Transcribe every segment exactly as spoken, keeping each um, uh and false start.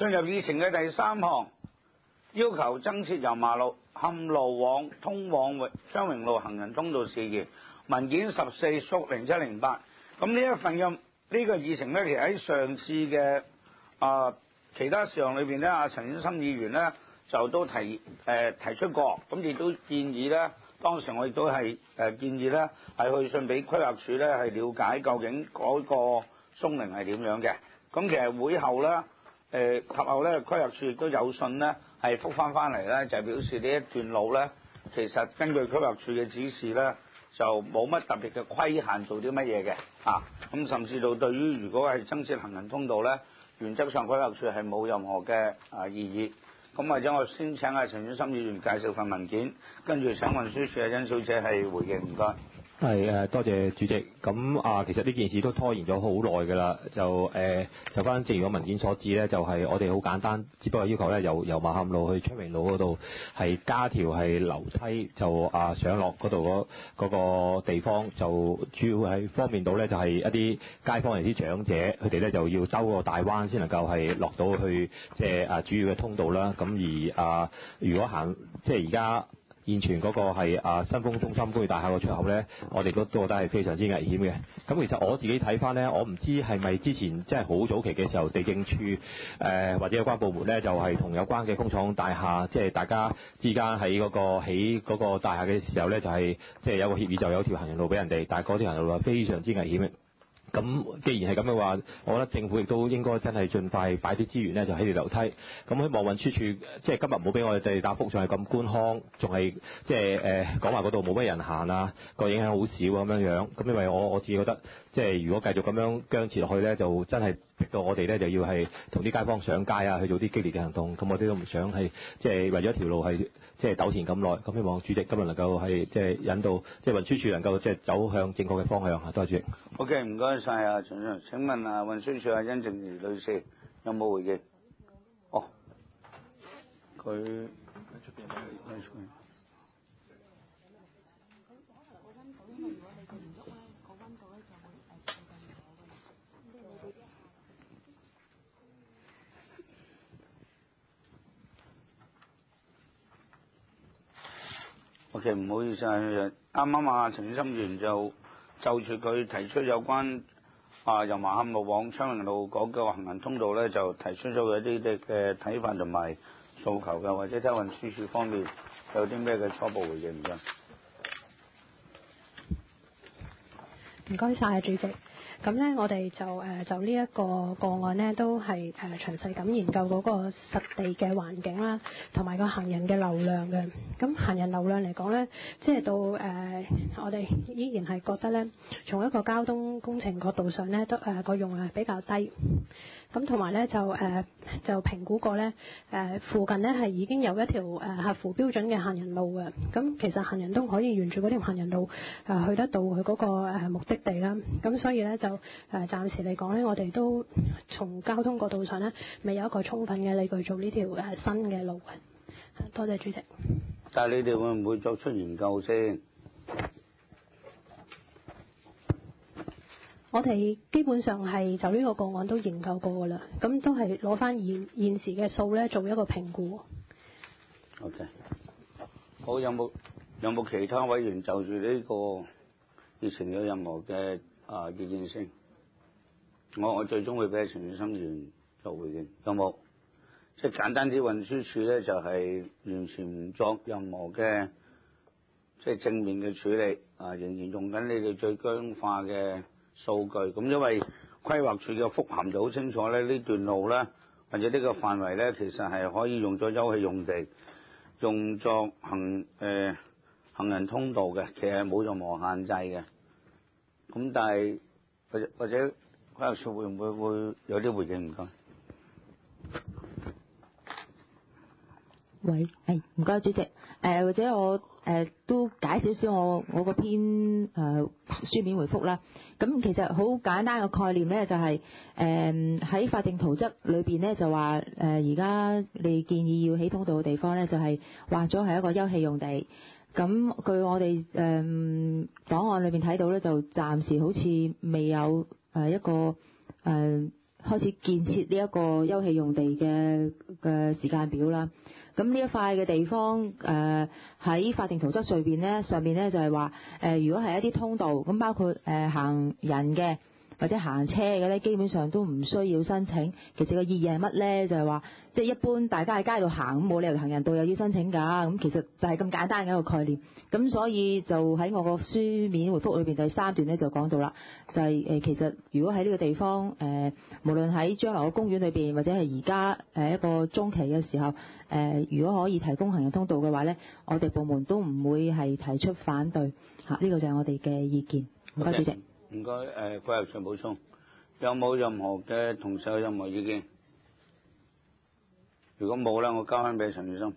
進入議程嘅第三項，要求增設油麻路坎路往通往昌榮路行人通道事宜，文件十四屬零七零八。咁呢一份嘅呢個議程呢，其實喺上次嘅啊、呃、其他事項裏邊呢，阿陳琬琛議員呢就都提誒、呃、提出過，咁亦都建議呢，當時我亦都係誒、呃、建議呢，係去信俾規劃署呢，係了解究竟嗰個鬆寧係點樣嘅。咁其實會後呢，誒、呃、及後呢，規劃署亦都有信呢，係覆翻翻嚟呢，就係表示呢一段路呢，其實根據規劃署嘅指示呢，就冇乜特別嘅規限做啲乜嘢嘅啊。咁甚至到對於如果係增設行人通道呢，原則上規劃署係冇任何嘅啊異議。咁或者我先請阿陳琬琛議員介紹份文件，跟住請運輸署嘅甄小姐係回應，唔該。 係誒，多謝主席。咁啊，其實呢件事都拖延咗好耐㗎啦。就誒，就翻正如個文件所指咧，就係、是、我哋好簡單，只不過要求咧由油麻坎路去昌榮路嗰度係加條係樓梯，就啊上落嗰度嗰個地方，就主要係方便到咧，就係一啲街坊嚟啲長者，佢哋咧就要兜個大彎先能夠係落到去即係啊主要嘅通道啦。咁而啊，如果行即係而家現存嗰個係啊新豐中心工業大廈個出口咧，我哋都都覺得係非常之危險嘅。咁其實我自己睇翻咧，我唔知係咪之前即係好早期嘅時候，地政處誒、呃、或者有關部門咧，就係、是、同有關嘅工廠大廈，即、就、係、是、大家之間喺嗰個起嗰個大廈嘅時候咧，就係即係有個協議，就有條行人路俾人哋，但係嗰條行人路係非常之危險嘅。咁既然係咁嘅話，我覺得政府亦都應該真係盡快擺啲資源咧，就喺條樓梯。咁希望運輸署即係今日冇俾我哋答覆，仲係咁官腔，仲係即係誒講話嗰度冇乜人行啊，個影響好少咁樣樣。咁因為我我自己覺得，即係如果繼續咁樣僵持落去咧，就真係逼到我哋咧就要係同啲街坊上街啊，去做啲激烈嘅行動。咁我哋都唔想係即係為咗條路係即係糾纏咁耐。咁希望主席今日能夠係即係引導，即係運輸署能夠即係走向正確嘅方向啊！多謝主席。 OK， 唔該晒啊，陳生。請問啊，運輸署啊，甄靜儀女士有冇回應？哦，佢出邊喺出邊。OK， 唔好意思啊，啱啱啊陳琬琛議員就就住佢提出有關啊油麻坎路往昌榮路嗰個行人通道咧，就提出咗佢一啲嘅睇法同埋訴求嘅，或者睇運輸署方面有啲咩嘅初步回應唔該。 唔該晒啊，主席。咁咧，我哋就誒、呃、就呢一個個案呢，都係誒、呃、詳細咁研究嗰個實地嘅環境啦，同埋個行人嘅流量嘅。咁行人流量嚟講呢，即係到誒、呃、我哋依然係覺得呢，從一個交通工程角度上呢，都誒個、呃、用量係比較低。咁同埋呢，就誒、呃、就評估過呢，誒、呃、附近呢係已經有一條誒、呃、合乎標準嘅行人路嘅。咁其實行人都可以沿住嗰條行人路誒、呃、去得到佢嗰個誒目的地啦。咁所以呢，就誒、呃、暫時嚟講呢，我哋都從交通角度上呢，未有一個充分嘅理據做呢條誒新嘅路嘅。多謝主席。 但係你哋會唔會作出研究先？ 我哋基本上係就呢個個案都研究過㗎啦，咁都係攞翻現現時嘅數咧做一個評估。 OK，好，有冇有冇其他委員就住呢個議程有任何嘅啊意見先？我我最終會俾陳琬琛議員作回應，有冇？即係簡單啲，運輸署咧就係、是、完全唔作任何嘅即係正面嘅處理，啊，仍然用緊你哋最僵化嘅數據。咁因為規劃署嘅覆函就好清楚咧，呢段路咧或者呢個範圍咧，其實係可以用作休憩用地，用作行誒、呃、行人通道嘅，其實冇任何限制嘅。咁但係或者或者規劃署會唔會會有啲回應唔該？ 喂，係唔該主席，誒、呃、或者我誒、呃、都解少少我我嗰篇誒、呃、書面回覆啦。咁其實好簡單嘅概念咧，就係誒喺法定圖則裏邊咧就話誒而家你建議要起通道嘅地方咧，就係劃咗係一個休憩用地。咁據我哋誒、呃、檔案裏邊睇到咧，就暫時好似未有誒一個誒。呃開始建設呢一個休憩用地嘅嘅時間表啦。咁呢一塊嘅地方誒喺、呃、法定圖則上邊咧，上面咧就係話誒，如果係一啲通道，咁包括誒、呃、行人嘅或者行車嘅咧，基本上都唔需要申請。其實個意義係乜咧？就係話即係一般大家喺街度行，咁冇理由行人道又要申請㗎。咁其實就係咁簡單嘅一個概念。咁所以就喺我個書面回覆裏邊第三段咧就講到啦，就係、是、誒其實如果喺呢個地方誒、呃，無論喺將來嘅公園裏邊或者係而家誒一個中期嘅時候誒、呃，如果可以提供行人通道嘅話咧，我哋部門都唔會係提出反對嚇。呢、這個就係我哋嘅意見。唔該，主席。 唔該，誒季後上補充，有冇任何嘅同事有任何意見？如果冇咧，我交翻俾陳宇森。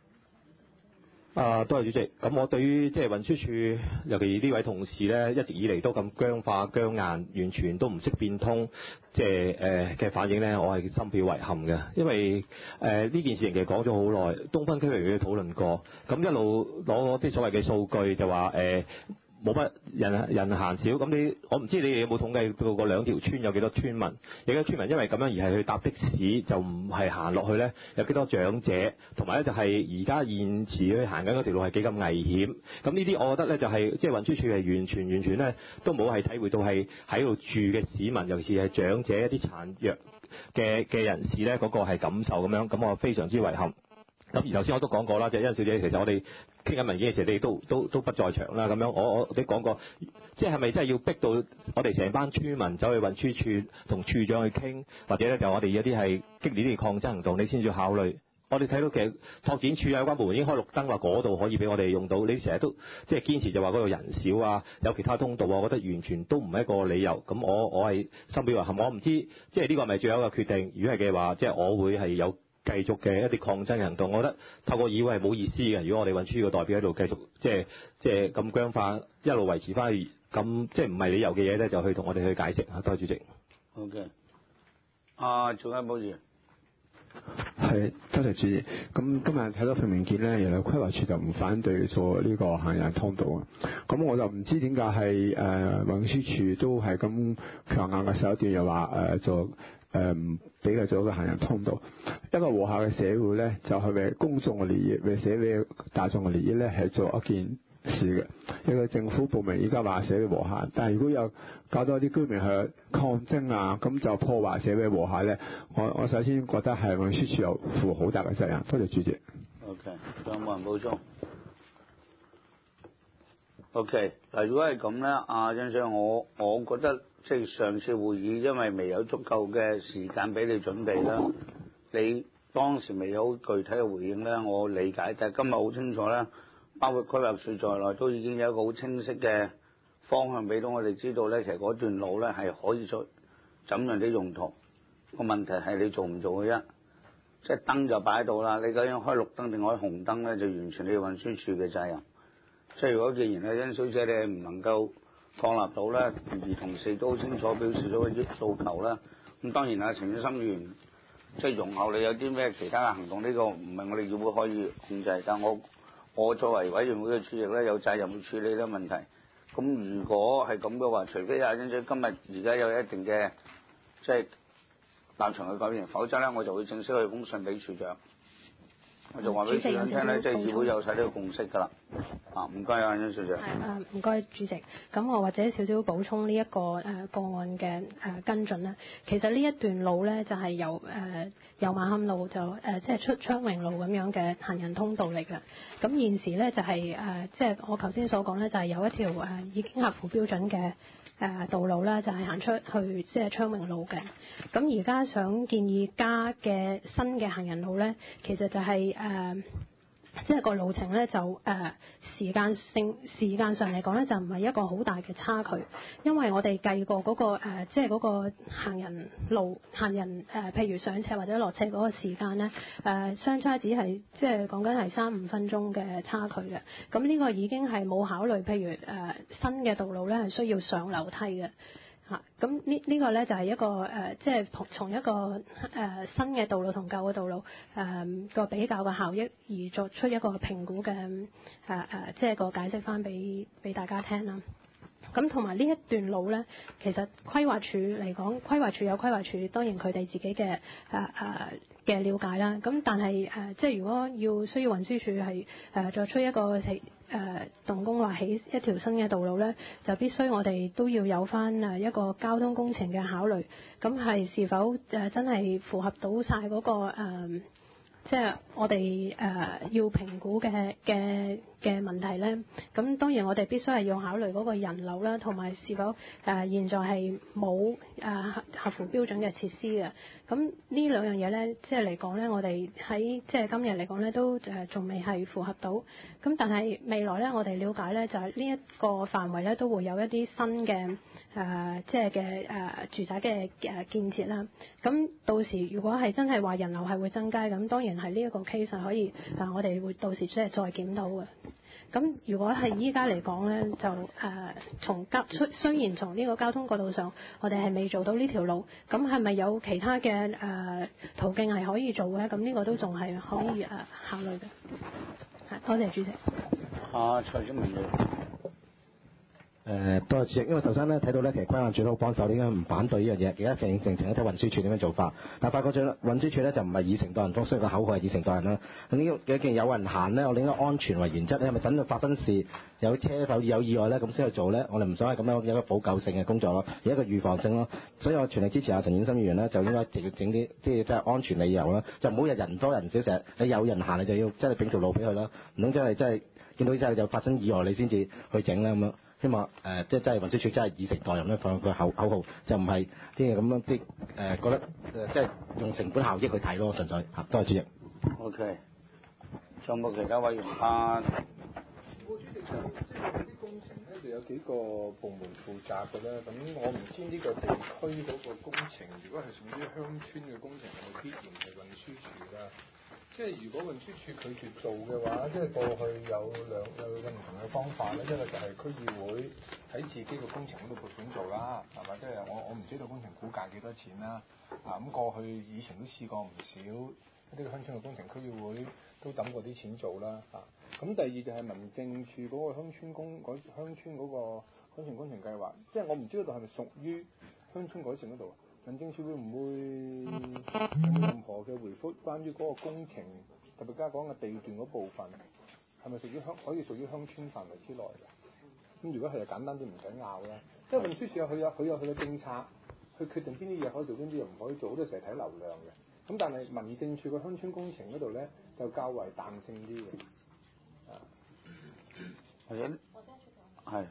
啊，多謝主席。咁我對於即係運輸署，尤其呢位同事咧，一直以嚟都咁僵化、僵硬，完全都唔識變通，即係誒嘅反應咧，我係深表遺憾嘅。因為誒呢、呃、件事情其實講咗好耐，東分區域都討論過，咁一路攞啲所謂嘅數據就話誒。呃冇乜人人行少，咁你我唔知你哋有冇統計到個兩條村有幾多村民？有幾多村民因為咁樣而係去搭的士，就唔係行落去咧？有幾多長者？同埋咧就係而家現時去行緊嗰條路係幾咁危險？咁呢啲我覺得咧就係即係運輸署係完全完全咧都冇係體會到係喺度住嘅市民，尤其是係長者一啲殘弱嘅嘅人士咧嗰個係感受咁樣，咁我非常之遺憾。咁而頭先我都講過啦，即係甄小姐，其實我哋傾緊文件嘅時候，你哋都都都不在場啦。咁樣我我你講過，即係係咪真係要逼到我哋成班村民走去運輸處同處長去傾，或者咧就我哋有啲係激烈啲嘅抗爭行動，你先至考慮？我哋睇到其實拓展處有關部門已經開綠燈話嗰度可以俾我哋用到，你成日都即係堅持就話嗰度人少啊，有其他通道啊，我覺得完全都唔係一個理由。咁我我係深表遺憾，我唔知即係呢個係咪最後一個決定？如果係嘅話，即係我會係有繼續嘅一啲抗爭行動，我覺得透過議會係冇意思嘅。如果我哋運輸個代表喺度繼續即係即係咁僵化，一路維持翻去咁即係唔係理由嘅嘢咧，就去同我哋去解釋嚇。多謝主席。 好嘅。啊，仲有冇嘢？ 係，多謝主席。咁今日睇到份文件咧，原來規劃處就唔反對做呢個行人通道啊。咁我就唔知點解係誒運輸處都係咁強硬嘅手段，又話誒做誒唔俾佢做一個行人通道。一個和諧嘅社會咧，就係為公眾嘅利益，為社會大眾嘅利益咧，係做一件事嘅。一個政府部門而家話社會和諧，但係如果有搞到啲居民去抗爭啊，咁就破壞社會和諧咧。我我首先覺得係運輸處有負好大嘅責任。多謝主席。 OK，仲有冇人補充 ？OK， 嗱，如果係咁咧，阿張生，我我覺得即係上次會議因為未有足夠嘅時間俾你準備啦，你當時未有具體嘅回應咧，我理解。但係今日好清楚咧，包括規劃署在內，都已經有一個好清晰嘅方向俾到我哋知道咧，其實嗰段路咧係可以做怎樣啲用途。個問題係你做唔做嘅啫，即係燈就擺喺度啦。你究竟開綠燈定開紅燈咧，就完全你運輸署嘅責任。即係如果既然咧，甄小姐你唔能夠確立到咧，而同事都好清楚表示咗啲訴求啦，咁當然啊，陳宇森議員即係容後你有啲咩其他嘅行動，呢、這個唔係我哋議會可以控制。但我我作為委員會嘅主席咧，有責任去處理呢個問題。咁如果係咁嘅話，除非阿甄小姐今日而家有一定嘅即係立場去改變，否則咧我就會正式去封信俾處長，我就話俾處長聽咧，即係議會有晒呢個共識㗎啦。啊，唔該啊，甄小姐。 係啊，唔該主席。咁我或者少少補充呢、這、一個誒、呃、個案嘅誒、呃、跟進啦。其實呢一段路咧就係、是、由誒由馬坎路就誒、呃、即係出昌榮路咁樣嘅行人通道嚟嘅。咁現時咧就係、是、誒、呃、即係我頭先所講咧，就係有一條誒、呃、已經合乎標準嘅。誒道路啦，就係行出去即係昌榮路嘅。咁而家想建議加嘅新嘅行人路咧，其實就係、是、誒、呃，即係個路程咧就誒、呃、時間性時間上嚟講咧，就唔係一個好大嘅差距，因為我哋計過嗰、那個、呃、即係嗰個行人路行人誒、呃，譬如上斜或者落斜嗰個時間咧，誒、呃、相差只係即係講緊係三五分鐘嘅差距嘅。咁呢個已經係冇考慮，譬如誒、呃、新嘅道路咧係需要上樓梯嘅。嚇，咁呢呢個咧就係一個誒、呃，即係從一個誒、呃、新嘅道路同舊嘅道路誒個、呃、比較嘅效益而作出一個評估嘅誒誒，即係個解釋翻俾俾大家聽啦。 咁同埋呢一段路呢，其實規劃署嚟講，規劃署有規劃署，當然佢哋自己嘅誒誒嘅了解啦。咁但係誒、呃，即係如果要需要運輸署係誒作出一個起誒、呃、動工或起一條新嘅道路呢，就必須我哋都要有翻誒一個交通工程嘅考慮。咁係是，是否誒、呃、真係符合到晒嗰、那個、呃即係我哋誒、呃、要評估嘅嘅嘅問題咧，咁當然我哋必須係要考慮嗰個人流啦，同埋是否誒、呃、現在係冇誒合合乎標準嘅設施嘅。咁呢兩樣嘢咧，即係嚟講咧，我哋喺即係今日嚟講咧，都誒仲未係符合到。咁但係未來咧，我哋了解咧，就係呢一個範圍咧，都會有一啲新嘅誒、呃、即係嘅誒住宅嘅誒建設啦。咁到時如果係真係話人流係會增加，咁當然係呢一個 case 係可以，但我哋會到時即係再檢討嘅。咁如果係依家嚟講咧，就誒、呃、從交雖雖然從呢個交通角度上，我哋係未做到呢條路，咁係咪有其他嘅誒、呃、途徑係可以做嘅？咁呢個都仲係可以誒、呃、考慮嘅。係，多謝主席。 啊，蔡英文嘅。 誒多謝主席，因為頭先咧睇到咧，其實規劃署都好幫手，點解唔反對呢樣嘢？而家正正正睇運輸署點樣做法。但係發覺咗運輸署咧就唔係以誠待人，所以個口號係以誠待人啦。咁呢個既然有人行咧，我哋應該安全為原則咧，係咪等到發生事有車否有意外咧，咁先去做咧？我哋唔想係咁樣有一個補救性嘅工作咯，有一個預防性咯。所以我全力支持阿陳婉心議員咧，就應該直接整啲即係即係安全理由啦，就唔好日人多人少，成日你有人行你就要真係整條路俾佢啦，唔通真係真係見到真係就發生意外你先至去整咧咁樣。希望誒、呃、即係真係運輸署真係以誠待人咧，放個口口號就唔係啲咁樣啲誒、呃、覺得誒、呃、即係用成本效益去睇咯，純粹嚇。多謝主席。 O K，仲有冇其他委員啊？ 主席就即係啲工程咧，就有幾個部門負責嘅咧。咁我唔知呢個地區嗰個工程，如果係屬於鄉村嘅工程，係咪必然係運輸署啦？即係如果運輸署拒絕做嘅話，即係過去有兩有兩唔同嘅方法咧，一個就係區議會喺自己嘅工程嗰度撥款做啦，係咪？即係我我唔知道工程估價幾多錢啦，啊咁過去以前都試過唔少一啲鄉村嘅工程，區議會都抌過啲錢做啦，啊咁第二就係民政處嗰個鄉村工改鄉村嗰個鄉村工程計劃，即係我唔知道係咪屬於鄉村改善嗰度。民政處會唔會有任何嘅回覆關於嗰個工程，特別家講嘅地段嗰部分，係咪屬於鄉可以屬於鄉村範圍之內嘅？咁如果係就簡單啲唔使拗啦，因為運輸署有佢有佢有佢嘅政策，去決定邊啲嘢可以做，邊啲嘢唔可以做，好多時係睇流量嘅。咁但係民政處嘅鄉村工程嗰度咧，就較為彈性啲嘅。啊，係啊，係。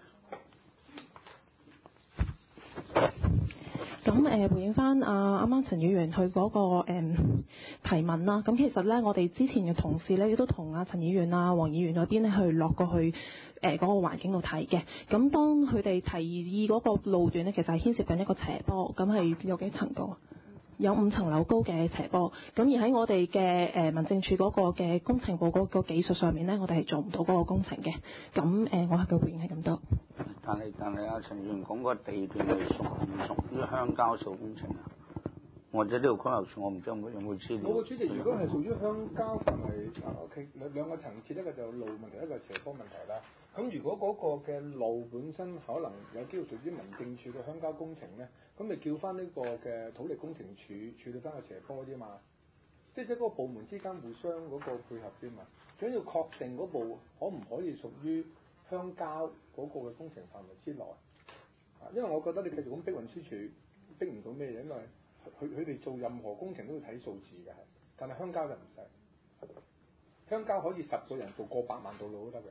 咁誒、呃、回應翻啊啱啱陳議員佢嗰、那個誒、嗯、提問啦，咁其實咧我哋之前嘅同事咧亦都同啊陳議員啊黃議員嗰邊咧去落過去誒嗰、呃那個環境度睇嘅，咁當佢哋提議嗰個路段咧，其實係牽涉緊一個斜坡，咁係有幾層高？有五層樓高嘅斜坡，咁而喺我哋嘅誒民政處嗰個嘅工程部嗰個技術上面咧，我哋係做唔到嗰個工程嘅。咁誒、呃，我嘅回應係咁多。 但係但係阿陳議員講個地段係屬唔屬於鄉郊小工程啊？或者呢個規劃署我唔知有冇有冇資料。 我個主席，如果係屬於鄉郊範圍，啊 OK 兩兩個層次，一個就路問題，一個斜坡問題啦。咁如果嗰個嘅路本身可能有機會屬於民政處嘅鄉郊工程咧，咁咪叫翻呢個嘅土力工程處處理翻個斜坡啲嘛？即係嗰個部門之間互相嗰個配合啲嘛？最緊要確定嗰部可唔可以屬於鄉郊嗰個嘅工程範圍之內。啊，因為我覺得你繼續咁逼運輸署，逼唔到咩嘢，因為佢佢哋做任何工程都要睇數字嘅，但係鄉郊就唔使。鄉郊可以十個人做過百萬道路都得嘅。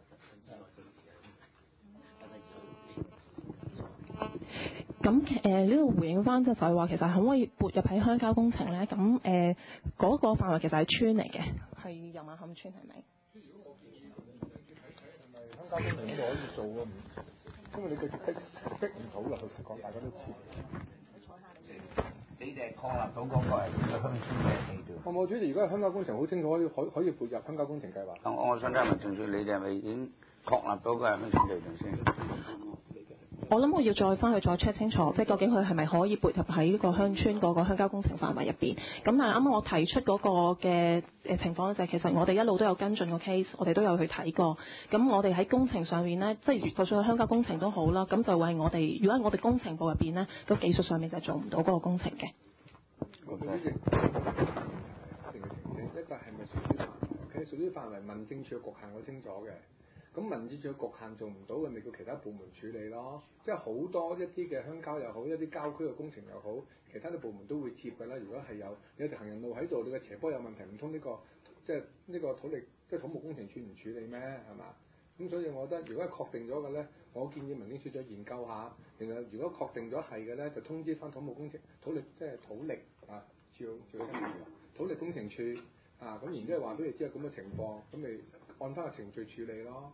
咁誒呢個回應翻即係就係話，其實可唔可以撥入喺鄉郊工程咧？咁誒嗰個範圍其實係村嚟嘅，係油麻坎村係咪？ 如果我建議係咪鄉郊工程嗰度可以做喎？因為你繼續逼逼唔到啦，老實講，大家都知。 你哋確立到嗰個係鄉村嘅地段。 我冇主持，如果係鄉郊工程，好清楚可以可可以撥入鄉郊工程計劃。 我我想聽民政處，你哋係咪已經確立到個係鄉村地段先？ 我諗我要再翻去再 check 清楚，即係究竟佢係咪可以撥入喺呢個鄉村嗰個鄉郊工程範圍入邊。咁但係啱啱我提出嗰個嘅誒情況咧，就係其實我哋一路都有跟進個 case，我哋都有去睇過。咁我哋喺工程上面咧，即係就算係鄉郊工程都好啦，咁就係我哋如果喺我哋工程部入邊咧，個技術上面就做唔到嗰個工程嘅。 我對呢隻一定要澄清，一個係咪屬於範圍？佢係屬於範圍，民政處嘅局限好清楚嘅。咁民政處嘅局限做唔到嘅，咪叫其他部門處理咯。即係好多一啲嘅鄉郊又好，一啲郊區嘅工程又好，其他嘅部門都會接㗎啦。如果係有你有條行人路喺度，你個斜坡有問題，唔通呢個即係呢個土力即係土木工程處唔處理咩？係嘛？咁所以我覺得，如果係確定咗嘅咧，我建議民政處再研究下。然後如果確定咗係嘅咧，就通知翻土木工程土力即係土力啊，照照土力工程處啊，咁然之後話俾你知有咁嘅情況，咁咪按翻個程序處理咯。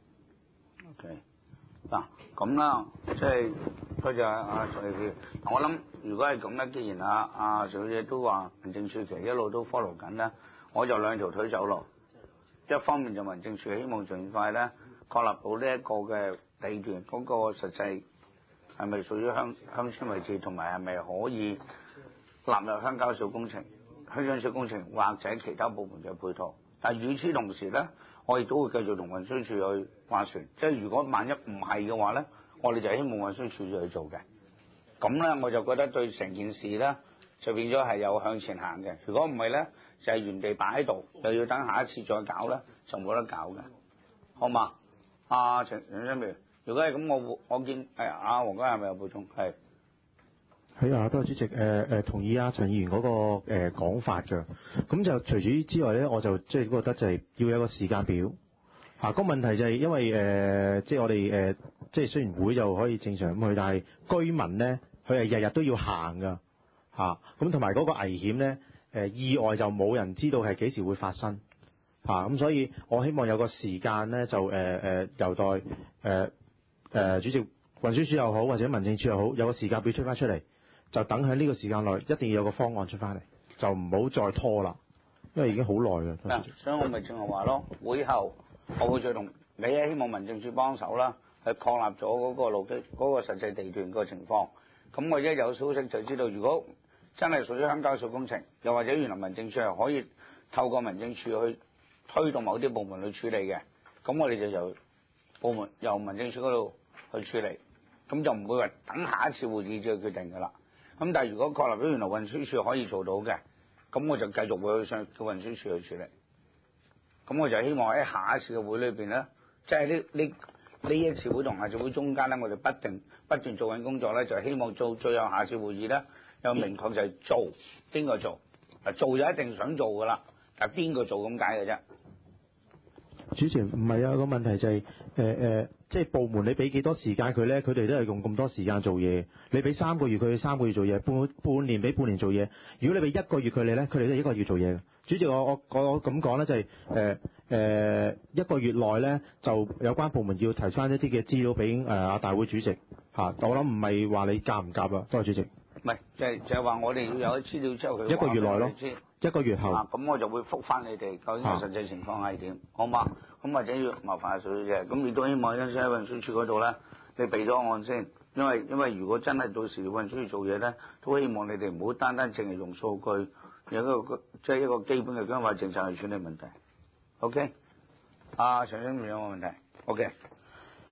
OK，嗱咁啦，即係多謝阿徐小姐。我諗如果係咁咧，既然阿阿徐小姐都話民政處其實一路都 follow 緊咧，我就兩條腿走路。一方面就民政處希望盡快咧確立到呢一個嘅地段嗰個實際係咪屬於鄉鄉村位置，同埋係咪可以納入鄉郊小工程、鄉郊小工程或者其他部門嘅配套。但係與此同時咧，我亦都會繼續同運輸署去劃船，即係如果萬一唔係嘅話咧，我哋就希望運輸署去做嘅。咁咧我就覺得對成件事咧就變咗係有向前行嘅。如果唔係咧，就係原地擺喺度，又要等下一次再搞咧，就冇得搞嘅，好嘛？阿陳陳生明，如果係咁，我我見誒阿黃家係咪有補充？係。 係啊，多謝主席。誒、呃、誒，同意啊陳議員嗰、那個誒講、呃、法嘅。咁就除此之外咧，我就即係覺得就係要有一個時間表。嚇、啊，個問題就係因為誒、呃，即係我哋誒、呃，即係雖然會就可以正常咁去，但係居民咧，佢係日日都要行㗎。嚇，咁同埋嗰個危險咧，誒、呃、意外就冇人知道係幾時會發生。嚇、啊，咁所以我希望有個時間咧，就誒誒、呃、由待誒誒、呃呃、主席運輸署又好，或者民政處又好，有個時間表出翻出嚟。就等喺呢個時間內，一定要有個方案出翻嚟，就唔好再拖啦，因為已經好耐啦。 嗱，所以我咪正話話咯，會後我會再同你咧，希望民政處幫手啦，去確立咗嗰個路基嗰、嗰個實際地段個情況。咁我一有消息就知道，如果真係屬於鄉郊小工程，又或者原來民政處係可以透過民政處去推動某啲部門去處理嘅，咁我哋就由部門由民政處嗰度去處理，咁就唔會話等下一次會議再決定㗎啦。咁但係如果確立咗原來運輸署可以做到嘅，咁我就繼續會去上叫運輸署去處理。咁我就希望喺下一次嘅會裏邊咧，即係呢呢呢一次會同下次會中間咧，我哋不定不斷做緊工作咧，就希望做最後下次會議咧有明確就係做邊個做，嗱做就一定想做噶啦，但係邊個做咁解嘅啫。 主持人唔係啊，個問題就係誒誒，即係部門你俾幾多時間佢咧？佢哋都係用咁多時間做嘢。你俾三個月佢，三個月做嘢；半半年俾半年做嘢。如果你俾一個月佢哋咧，佢哋都係一個月做嘢嘅。主席，我我我咁講咧，就係誒誒一個月內咧，就有關部門要提翻一啲嘅資料俾誒阿大會主席嚇、啊。我諗唔係話你夾唔夾啊？多謝主席。 唔係，就係就係話我哋要有啲資料之後佢一個月內咯。一個月後，咁、 啊、我就會覆翻你哋究竟實際情況係點，啊、好嘛？咁或者要麻煩阿水姐，咁亦都希望因喺運輸署嗰度咧，你備咗案先，因為因為如果真係到時運輸署做嘢咧，都希望你哋唔好單單淨係用數據，有一個即係一個基本嘅規劃政策去處理問題。OK，阿、啊、陳生有冇問題 ？OK。